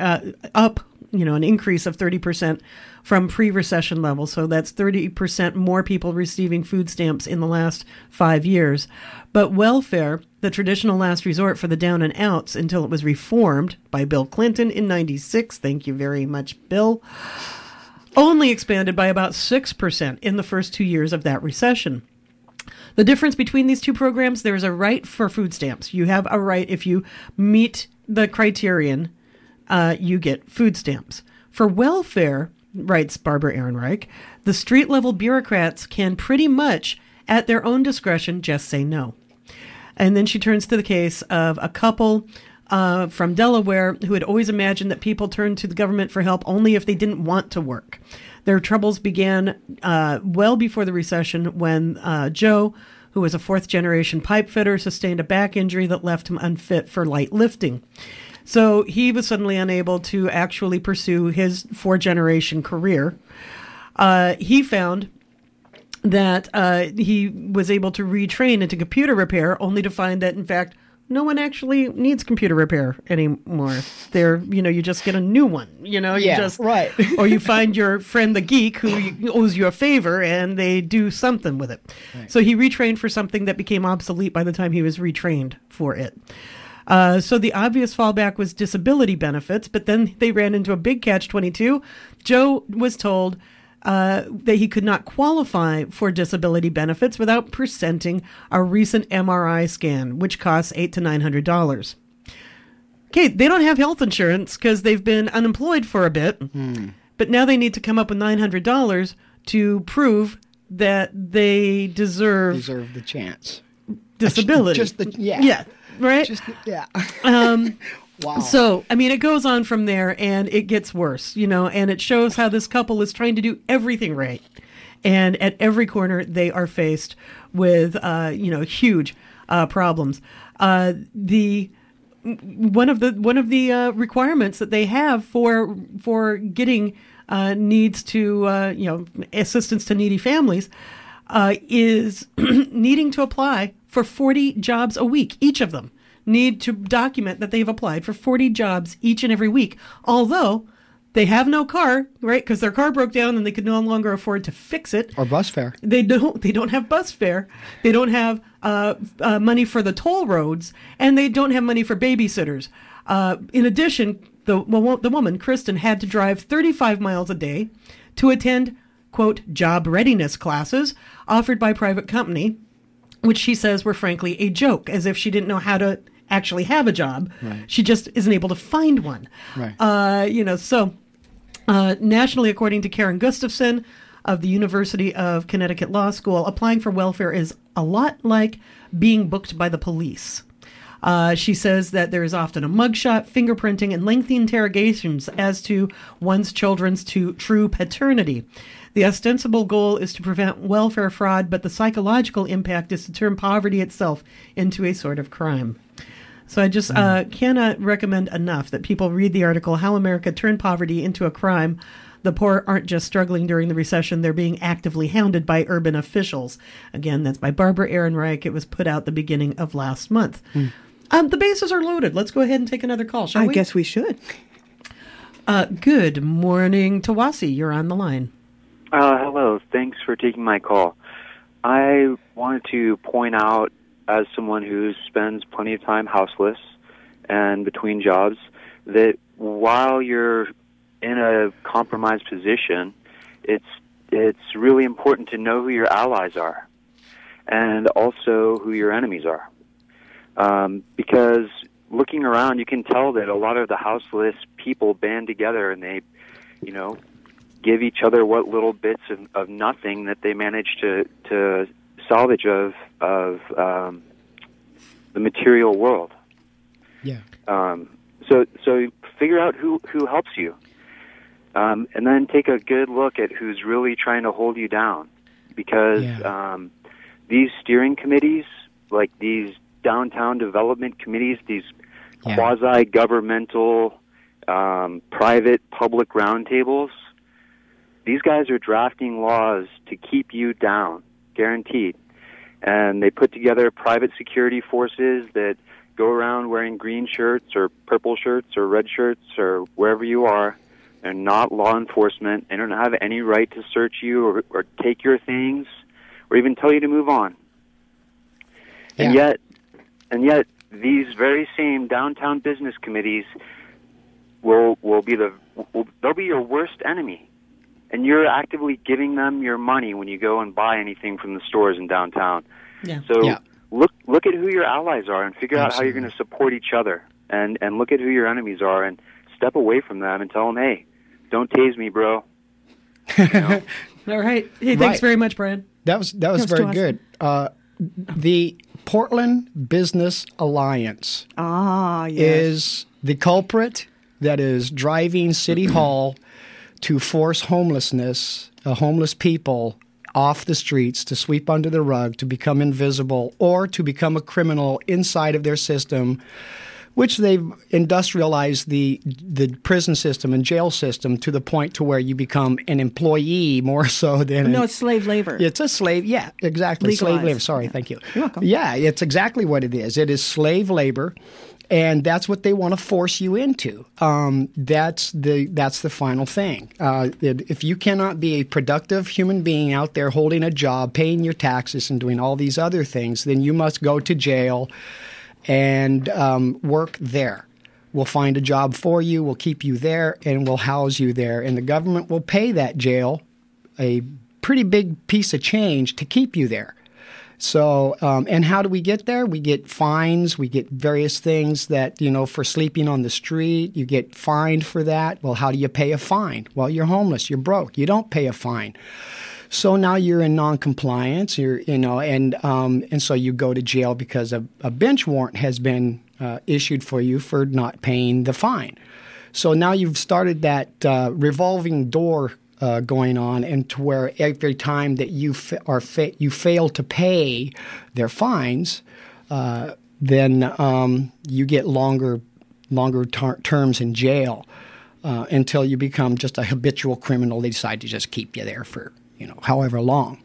Speaker 13: an increase of 30% from pre-recession levels. So that's 30% more people receiving food stamps in the last 5 years. But welfare, the traditional last resort for the down and outs until it was reformed by Bill Clinton in 96, thank you very much, Bill, only expanded by about 6% in the first 2 years of that recession. The difference between these two programs, there's a right for food stamps. You have a right if you meet the criterion, you get food stamps. For welfare, writes Barbara Ehrenreich, the street-level bureaucrats can pretty much, at their own discretion, just say no. And then she turns to the case of a couple from Delaware who had always imagined that people turned to the government for help only if they didn't want to work. Their troubles began well before the recession when Joe, who was a fourth-generation pipe fitter, sustained a back injury that left him unfit for light lifting. So he was suddenly unable to actually pursue his four-generation career. He found that he was able to retrain into computer repair, only to find that, in fact, no one actually needs computer repair anymore. You just get a new one,
Speaker 14: right.
Speaker 13: Or you find your friend the geek who owes you a favor and they do something with it. Right. So he retrained for something that became obsolete by the time he was retrained for it. So the obvious fallback was disability benefits, but then they ran into a big catch-22. Joe was told that he could not qualify for disability benefits without presenting a recent MRI scan, which costs $800 to $900. Okay, they don't have health insurance because they've been unemployed for a bit, but now they need to come up with $900 to prove that they deserve
Speaker 14: the chance.
Speaker 13: Disability.
Speaker 14: Yeah.
Speaker 13: Right?
Speaker 14: Wow.
Speaker 13: So, I mean, it goes on from there, and it gets worse, and it shows how this couple is trying to do everything right. And at every corner, they are faced with, huge problems. One of the requirements that they have for getting needs to assistance to needy families is needing to apply for 40 jobs a week. Each of them need to document that they've applied for 40 jobs each and every week. Although they have no car, right? Because their car broke down and they could no longer afford to fix it.
Speaker 14: Or bus fare.
Speaker 13: They don't have bus fare. They don't have money for the toll roads, and they don't have money for babysitters. In addition, the woman, Kristen, had to drive 35 miles a day to attend, quote, job readiness classes offered by private company, which she says were frankly a joke, as if she didn't know how to actually have a job.
Speaker 14: Right.
Speaker 13: She just isn't able to find one.
Speaker 14: Right.
Speaker 13: Nationally, according to Karen Gustafson of the University of Connecticut Law School, applying for welfare is a lot like being booked by the police. She says that there is often a mugshot, fingerprinting, and lengthy interrogations as to one's children's true paternity. The ostensible goal is to prevent welfare fraud, but the psychological impact is to turn poverty itself into a sort of crime. So I just cannot recommend enough that people read the article, How America Turned Poverty into a Crime. The poor aren't just struggling during the recession, they're being actively hounded by urban officials. Again, that's by Barbara Ehrenreich. It was put out the beginning of last month. The bases are loaded. Let's go ahead and take another call, shall we?
Speaker 12: I guess we should.
Speaker 13: Good morning, Tawasi. You're on the line.
Speaker 16: Hello. Thanks for taking my call. I wanted to point out, as someone who spends plenty of time houseless and between jobs, that while you're in a compromised position, it's really important to know who your allies are and also who your enemies are. Because looking around, you can tell that a lot of the houseless people band together and they, give each other what little bits of nothing that they manage to salvage of the material world.
Speaker 14: Yeah.
Speaker 16: So figure out who helps you, and then take a good look at who's really trying to hold you down, because these steering committees, like these downtown development committees, these quasi-governmental, private public roundtables, these guys are drafting laws to keep you down, guaranteed. And they put together private security forces that go around wearing green shirts or purple shirts or red shirts or wherever you are. They're not law enforcement. They don't have any right to search you or take your things or even tell you to move on. And yet these very same downtown business committees will be they'll be your worst enemy. And you're actively giving them your money when you go and buy anything from the stores in downtown.
Speaker 13: Yeah.
Speaker 16: So look at who your allies are and figure out how you're going to support each other. And look at who your enemies are and step away from them and tell them, hey, don't tase me, bro.
Speaker 13: All right. Hey, thanks very much, Brian.
Speaker 14: That was very good. The Portland Business Alliance is the culprit that is driving City Hall to force homeless people off the streets, to sweep under the rug, to become invisible, or to become a criminal inside of their system, which they've industrialized the prison system and jail system to the point to where you become an employee more so than...
Speaker 12: No, it's slave labor.
Speaker 14: It's a slave, yeah, exactly.
Speaker 12: Legalized.
Speaker 14: Slave labor, sorry, thank you.
Speaker 12: You're welcome.
Speaker 14: Yeah, it's exactly what it is. It is slave labor. And that's what they want to force you into. That's the final thing. If you cannot be a productive human being out there holding a job, paying your taxes, and doing all these other things, then you must go to jail and work there. We'll find a job for you, we'll keep you there, and we'll house you there. And the government will pay that jail a pretty big piece of change to keep you there. So, and how do we get there? We get fines. We get various things that, for sleeping on the street, you get fined for that. Well, how do you pay a fine? Well, you're homeless. You're broke. You don't pay a fine. So now you're in noncompliance. And so you go to jail because a bench warrant has been issued for you for not paying the fine. So now you've started that revolving door going on, and to where every time that you fail to pay their fines, then you get longer terms in jail until you become just a habitual criminal. They decide to just keep you there for however long.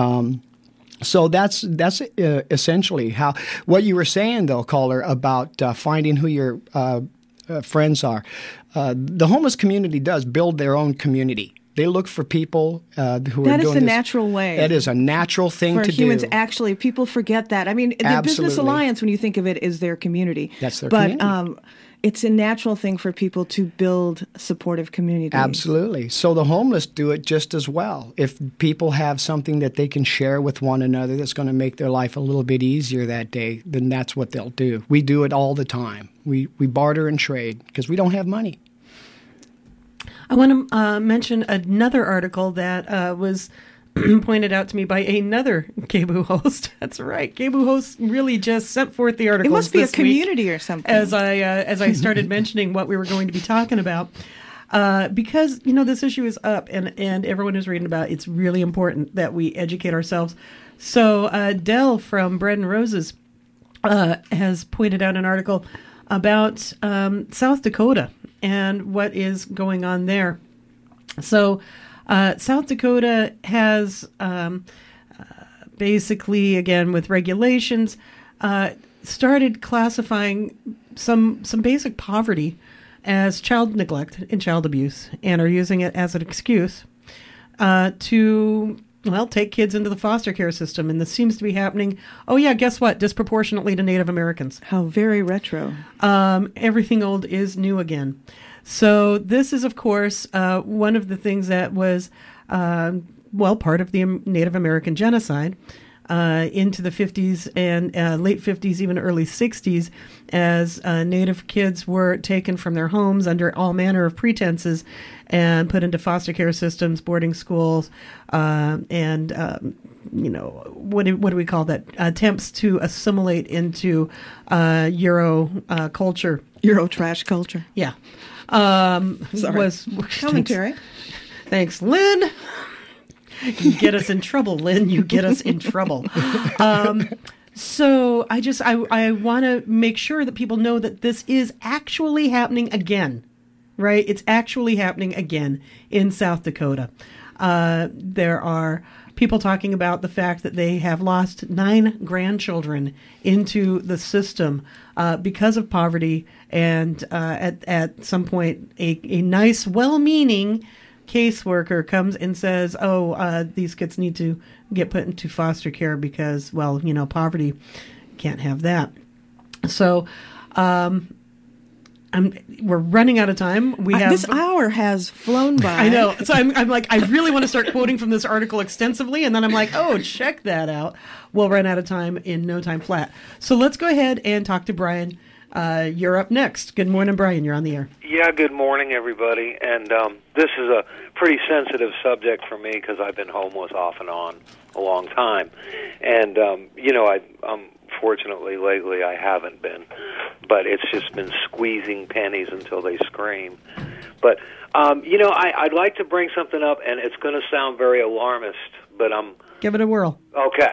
Speaker 14: So that's essentially what you were saying, though, caller, about finding who your friends are. The homeless community does build their own community. They look for people who are doing this.
Speaker 12: That is the natural way.
Speaker 14: That is a natural thing
Speaker 12: for
Speaker 14: to
Speaker 12: humans.
Speaker 14: do.
Speaker 12: Actually, people forget that. I mean, the
Speaker 14: Absolutely.
Speaker 12: Business Alliance, when you think of it, is their community.
Speaker 14: That's their community.
Speaker 12: But it's a natural thing for people to build supportive communities.
Speaker 14: Absolutely. So the homeless do it just as well. If people have something that they can share with one another that's going to make their life a little bit easier that day, then that's what they'll do. We do it all the time. We barter and trade because we don't have money.
Speaker 13: I want to mention another article that was pointed out to me by another KBOO host. That's right. KBOO host really just sent forth the article.
Speaker 12: It must be a community or something.
Speaker 13: As I started mentioning what we were going to be talking about. Because, this issue is up and everyone is reading about it. It's really important that we educate ourselves. So Dell from Bread and Roses has pointed out an article about South Dakota and what is going on there. So South Dakota has basically, again, with regulations, started classifying some basic poverty as child neglect and child abuse, and are using it as an excuse to take kids into the foster care system. And this seems to be happening, guess what? Disproportionately to Native Americans.
Speaker 12: How very retro.
Speaker 13: Everything old is new again. So this is, of course, one of the things that was, part of the Native American genocide into the 50s and late 50s, even early 60s, as Native kids were taken from their homes under all manner of pretenses and put into foster care systems, boarding schools, and what do we call that? Attempts to assimilate into Euro culture.
Speaker 12: Euro trash culture.
Speaker 13: Yeah.
Speaker 12: Sorry. Commentary.
Speaker 13: Thanks, Lynn. You get us in trouble, Lynn. You get us in trouble. So I want to make sure that people know that this is actually happening again, right? It's actually happening again in South Dakota. There are people talking about the fact that they have lost 9 grandchildren into the system because of poverty, and at some point a nice, well-meaning caseworker comes and says, these kids need to get put into foster care because, poverty, can't have that. So we're running out of time. We have
Speaker 12: this hour has flown by.
Speaker 13: I know. So I'm like, I really want to start quoting from this article extensively, and then I'm like, check that out. We'll run out of time in no time flat. So let's go ahead and talk to Brian. You're up next. Good morning, Brian. You're on the air.
Speaker 17: Yeah, good morning, everybody. And this is a pretty sensitive subject for me because I've been homeless off and on a long time. And, fortunately, lately I haven't been. But it's just been squeezing pennies until they scream. But, I'd like to bring something up, and it's going to sound very alarmist, but
Speaker 13: give it a whirl.
Speaker 17: Okay.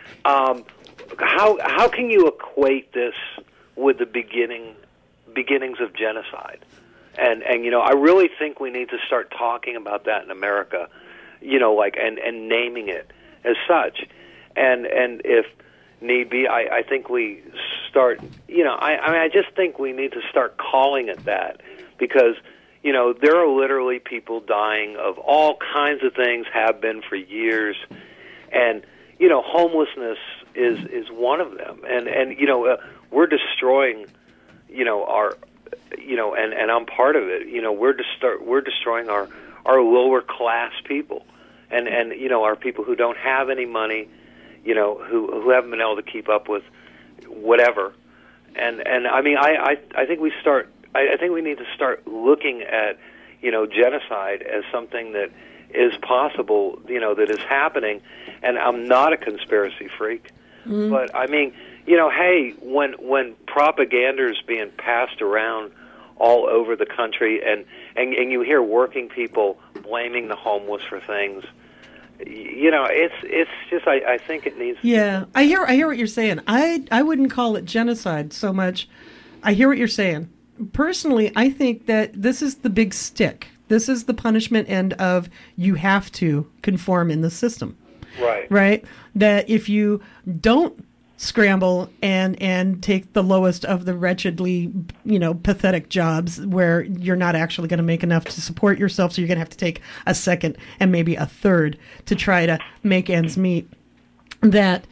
Speaker 17: How can you equate this with the beginnings of genocide? And I really think we need to start talking about that in America, and naming it as such. And if need be, I think we start, I just think we need to start calling it that, because, there are literally people dying of all kinds of things, have been for years, and, homelessness is one of them. And we're destroying, our, and I'm part of it. We're destroying our lower class people, and our people who don't have any money, who haven't been able to keep up with whatever. And I mean, I think I think we need to start looking at, genocide as something that is possible, that is happening. And I'm not a conspiracy freak. Mm-hmm. But, I mean, hey, when propaganda is being passed around all over the country, and you hear working people blaming the homeless for things, it's just I think it needs.
Speaker 13: Yeah, I hear what you're saying. I wouldn't call it genocide so much. I hear what you're saying. Personally, I think that this is the big stick. This is the punishment end of you have to conform in the system. Right? That if you don't scramble and take the lowest of the wretchedly, pathetic jobs where you're not actually going to make enough to support yourself, so you're going to have to take a second and maybe a third to try to make ends meet, that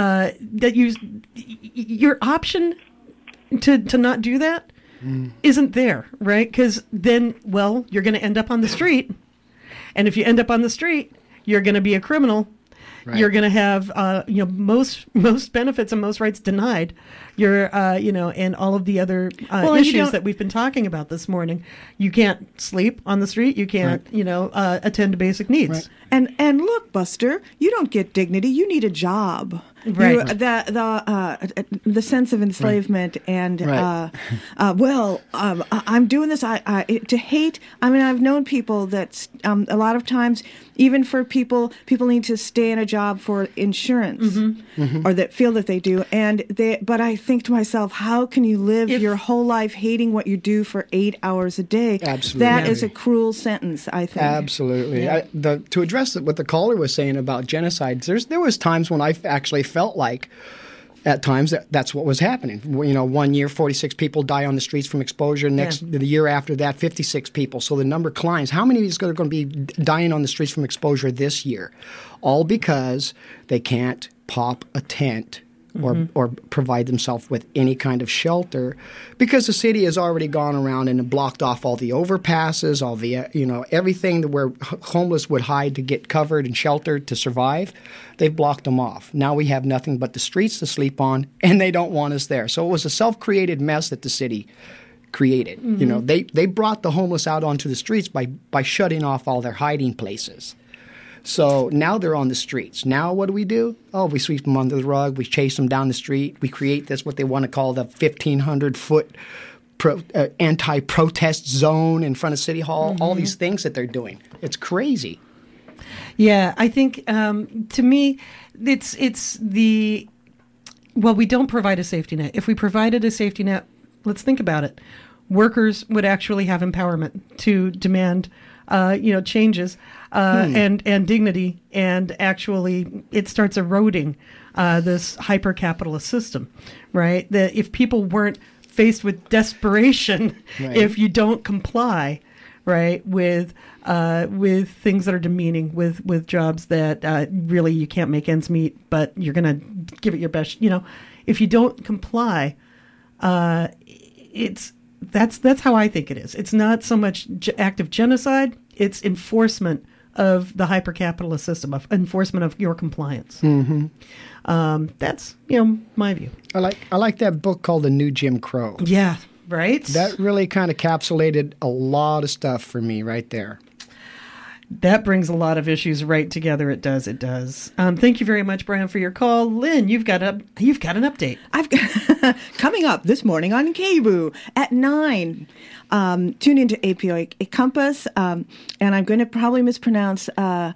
Speaker 13: your option to not do that isn't there, right? Because then, you're going to end up on the street. And if you end up on the street, you're going to be a criminal. Right. You're going to have, most benefits and most rights denied. You're, and all of the other issues that we've been talking about this morning. You can't sleep on the street. You can't, attend to basic needs.
Speaker 12: Right. And look, Buster, you don't get dignity. You need a job.
Speaker 13: Right.
Speaker 12: The sense of enslavement and I'm doing this. To hate. I mean, I've known people that a lot of times, even for people need to stay in a job for insurance, or that feel that they do, but I think to myself, how can you live your whole life hating what you do for 8 hours a day?
Speaker 14: Absolutely,
Speaker 12: that is a cruel sentence. I think
Speaker 14: absolutely. Yeah. To address what the caller was saying about genocide, there was times when I actually felt like, at times, that's what was happening. 1 year, 46 people die on the streets from exposure. The year after that, 56 people. So the number climbs. How many is going to be dying on the streets from exposure this year? All because they can't pop a tent or provide themselves with any kind of shelter, because the city has already gone around and blocked off all the overpasses, all the everything where homeless would hide to get covered and sheltered to survive. They've blocked them off. Now we have nothing but the streets to sleep on, and they don't want us there. So it was a self-created mess that the city created. They brought the homeless out onto the streets by shutting off all their hiding places. So now they're on the streets. Now what do? Oh, we sweep them under the rug. We chase them down the street. We create this, what they want to call the 1,500-foot anti-protest zone in front of City Hall. All these things that they're doing. It's crazy.
Speaker 13: Yeah, I think to me, it's we don't provide a safety net. If we provided a safety net, let's think about it. Workers would actually have empowerment to demand changes and dignity, and actually it starts eroding this hyper-capitalist system, right? That if people weren't faced with desperation, if you don't comply, right, with things that are demeaning, with jobs that really you can't make ends meet, but you're going to give it your best. If you don't comply, that's how I think it is. It's not so much active genocide; it's enforcement of the hyper-capitalist system, of enforcement of your compliance. That's my view.
Speaker 14: I like that book called The New Jim Crow.
Speaker 13: Yeah, right.
Speaker 14: That really kind of encapsulated a lot of stuff for me right there.
Speaker 13: That brings a lot of issues right together. It does. Thank you very much, Brian, for your call. Lynn, you've got an update.
Speaker 12: I've got coming up this morning on KBOO at 9. Tune into APO Compass, and I'm going to probably mispronounce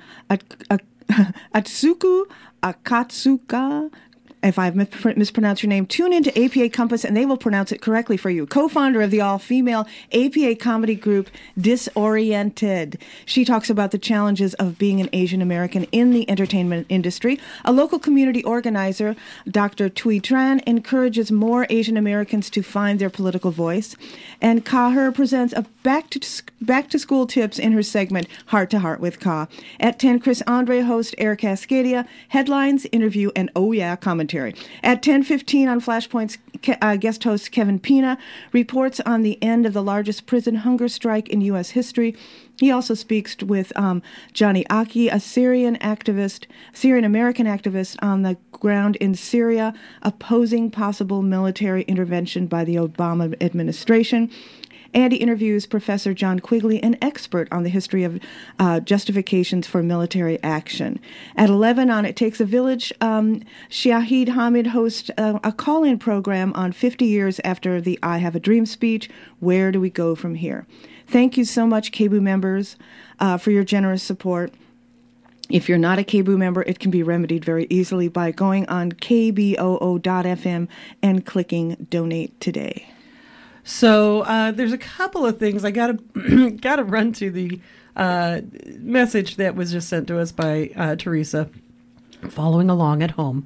Speaker 12: Atsuku Akatsuka. If I've mispronounced your name, tune into APA Compass and they will pronounce it correctly for you. Co-founder of the all-female APA comedy group Disoriented. She talks about the challenges of being an Asian American in the entertainment industry. A local community organizer, Dr. Thuy Tran, encourages more Asian Americans to find their political voice. And Ka presents a back-to-school tips in her segment, Heart to Heart with Ka. At 10, Chris Andre hosts Air Cascadia, headlines, interview, and oh yeah, commentary. At 10:15 on Flashpoint's guest host Kevin Pina reports on the end of the largest prison hunger strike in U.S. history. He also speaks with Johnny Aki, a Syrian-American activist on the ground in Syria, opposing possible military intervention by the Obama administration. Andy interviews Professor John Quigley, an expert on the history of justifications for military action. At 11 on It Takes a Village, Shahid Hamid hosts a call-in program on 50 years after the I Have a Dream speech. Where do we go from here? Thank you so much, KBOO members, for your generous support. If you're not a KBOO member, it can be remedied very easily by going on kboo.fm and clicking Donate Today.
Speaker 13: So there's a couple of things I gotta run to the message that was just sent to us by Teresa, following along at home.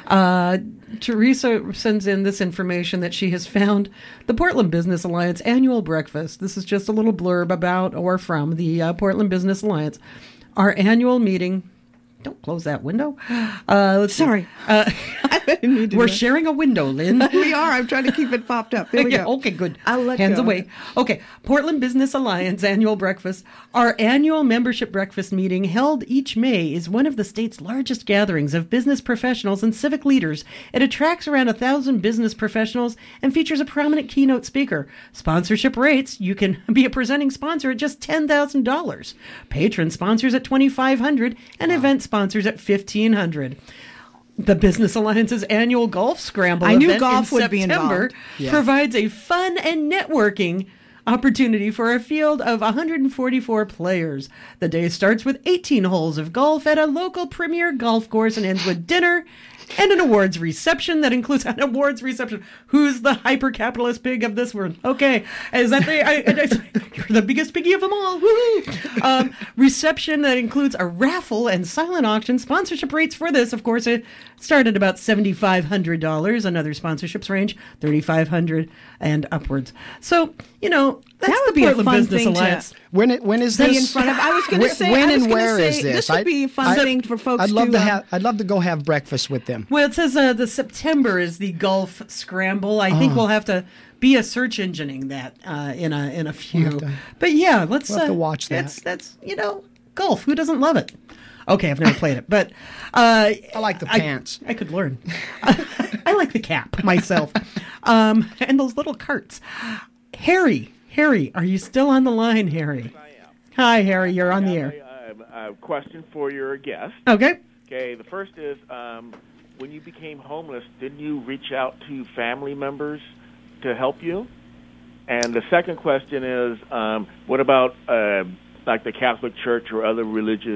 Speaker 13: Teresa sends in this information that she has found the Portland Business Alliance annual breakfast. This is just a little blurb about or from the Portland Business Alliance. Our annual meeting. Don't close that window.
Speaker 12: Sorry.
Speaker 13: We're sharing a window, Lynn.
Speaker 12: We are. I'm trying to keep it popped up. There we go.
Speaker 13: Okay, good.
Speaker 12: I'll let
Speaker 13: Hands
Speaker 12: go.
Speaker 13: away. Okay, Portland Business Alliance annual breakfast. Our annual membership breakfast meeting held each May is one of the state's largest gatherings of business professionals and civic leaders. It attracts around 1,000 business professionals and features a prominent keynote speaker. Sponsorship rates, you can be a presenting sponsor at just $10,000. Patron sponsors at $2,500 and event sponsors at $1,500. The Business Alliance's annual golf scramble event
Speaker 12: golf
Speaker 13: in
Speaker 12: would be
Speaker 13: September
Speaker 12: involved.
Speaker 13: provides a fun and networking opportunity for a field of 144 players. The day starts with 18 holes of golf at a local premier golf course and ends with dinner and an awards reception that includes an awards reception. Who's the hyper-capitalist pig of this world? Okay, is that you're the biggest piggy of them all. Woo-hoo. Reception that includes a raffle and silent auction. Sponsorship rates for this, of course, it started about $7,500. And other sponsorships range $3,500 and upwards. So, that's
Speaker 12: that would
Speaker 13: the
Speaker 12: be
Speaker 13: Portland
Speaker 12: a fun
Speaker 13: Business
Speaker 12: thing
Speaker 13: Alliance.
Speaker 14: When is
Speaker 12: Stay
Speaker 14: this?
Speaker 12: in front of. I was going to say.
Speaker 14: When
Speaker 12: I was
Speaker 14: and
Speaker 12: gonna
Speaker 14: where
Speaker 12: say,
Speaker 14: is this?
Speaker 12: This would be a fun thing for folks
Speaker 14: I'd love
Speaker 12: to.
Speaker 14: I'd love to go have breakfast with them.
Speaker 13: Well, it says the September is the golf scramble. I think we'll have to be a search engineing that in a few. But yeah, let's
Speaker 14: we'll have to watch that.
Speaker 13: That's golf. Who doesn't love it? Okay, I've never played it, but
Speaker 14: I like the pants.
Speaker 13: I could learn. I like the cap myself, and those little carts. Harry, are you still on the line, Harry?
Speaker 18: I am.
Speaker 13: Hi, Harry. You're on the air.
Speaker 18: A question for your guest.
Speaker 13: Okay.
Speaker 18: Okay. The first is, when you became homeless, didn't you reach out to family members to help you? And the second question is, what about like the Catholic Church or other religious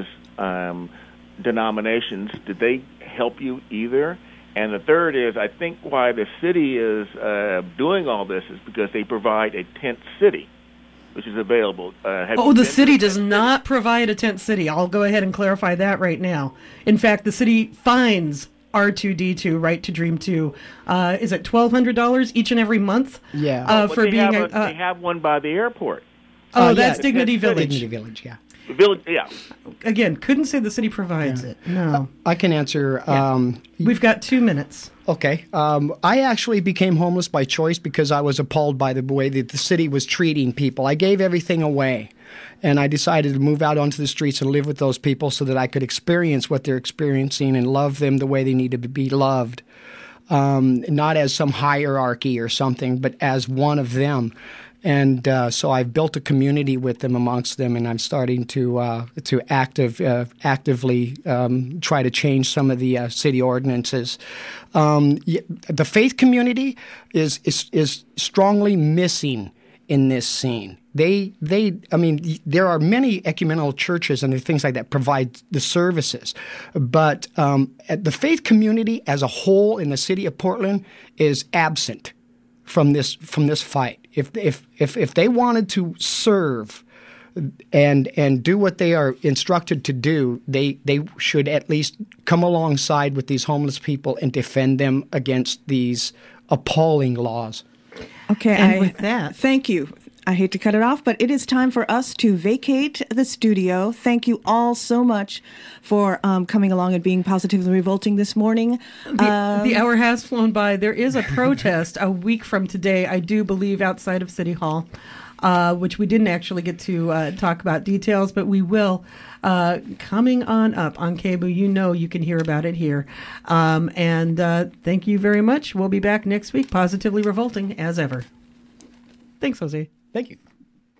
Speaker 18: denominations? Did they help you either? And the third is, I think why the city is doing all this is because they provide a tent city, which is available.
Speaker 13: The city does not provide a tent city. I'll go ahead and clarify that right now. In fact, the city fines R2D2, Right to Dream 2. Is it $1,200 each and every month?
Speaker 14: Yeah.
Speaker 13: For
Speaker 18: they
Speaker 13: being
Speaker 18: they have one by the airport.
Speaker 13: That's Dignity Village.
Speaker 14: Dignity Village, yeah.
Speaker 18: Village, yeah.
Speaker 13: Again, couldn't say the city provides it. No.
Speaker 14: I can answer.
Speaker 13: We've got 2 minutes.
Speaker 14: Okay. I actually became homeless by choice because I was appalled by the way that the city was treating people. I gave everything away, and I decided to move out onto the streets and live with those people so that I could experience what they're experiencing and love them the way they need to be loved. Not as some hierarchy or something, but as one of them. And so I've built a community with them amongst them, and I'm starting to actively try to change some of the city ordinances. The faith community is strongly missing in this scene. There are many ecumenical churches and things like that provide the services, but the faith community as a whole in the city of Portland is absent from this fight. If they wanted to serve and do what they are instructed to do, they should at least come alongside with these homeless people and defend them against these appalling laws.
Speaker 12: Okay,
Speaker 13: and with that,
Speaker 12: thank you. I hate to cut it off, but it is time for us to vacate the studio. Thank you all so much for coming along and being positively revolting this morning.
Speaker 13: The hour has flown by. There is a protest a week from today, I do believe, outside of City Hall, which we didn't actually get to talk about details, but we will. Coming on up on KBOO, you can hear about it here. And thank you very much. We'll be back next week, positively revolting as ever. Thanks, Jose.
Speaker 19: Thank you.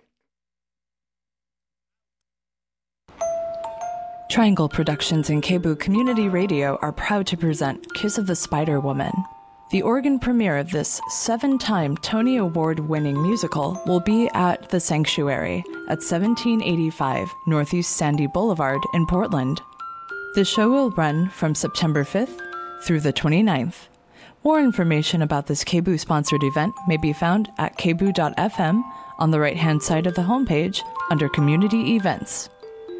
Speaker 20: Triangle Productions and KBOO Community Radio are proud to present Kiss of the Spider Woman. The Oregon premiere of this 7-time Tony Award-winning musical will be at The Sanctuary at 1785 Northeast Sandy Boulevard in Portland. The show will run from September 5th through the 29th. More information about this KBOO-sponsored event may be found at kboo.fm on the right-hand side of the homepage under Community Events.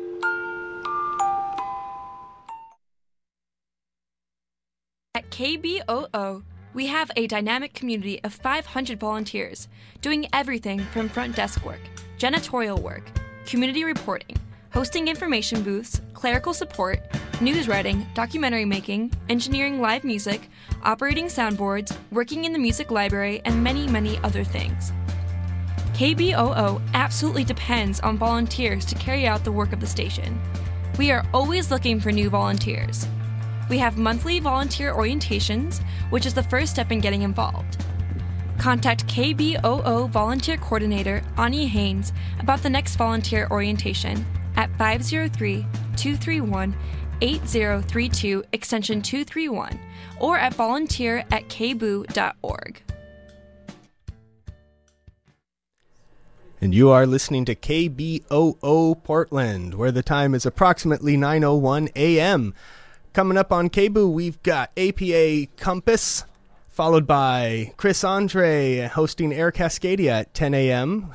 Speaker 21: At KBOO, we have a dynamic community of 500 volunteers doing everything from front desk work, janitorial work, community reporting, hosting information booths, clerical support, news writing, documentary making, engineering live music, operating soundboards, working in the music library, and many, many other things. KBOO absolutely depends on volunteers to carry out the work of the station. We are always looking for new volunteers. We have monthly volunteer orientations, which is the first step in getting involved. Contact KBOO Volunteer Coordinator Ani Haynes about the next volunteer orientation at 503-231-8032 extension 231 or at volunteer@kboo.org.
Speaker 19: And you are listening to KBOO Portland, where the time is approximately 9:01 a.m. Coming up on KBOO, we've got APA Compass, followed by Chris Andre hosting Air Cascadia at 10 a.m.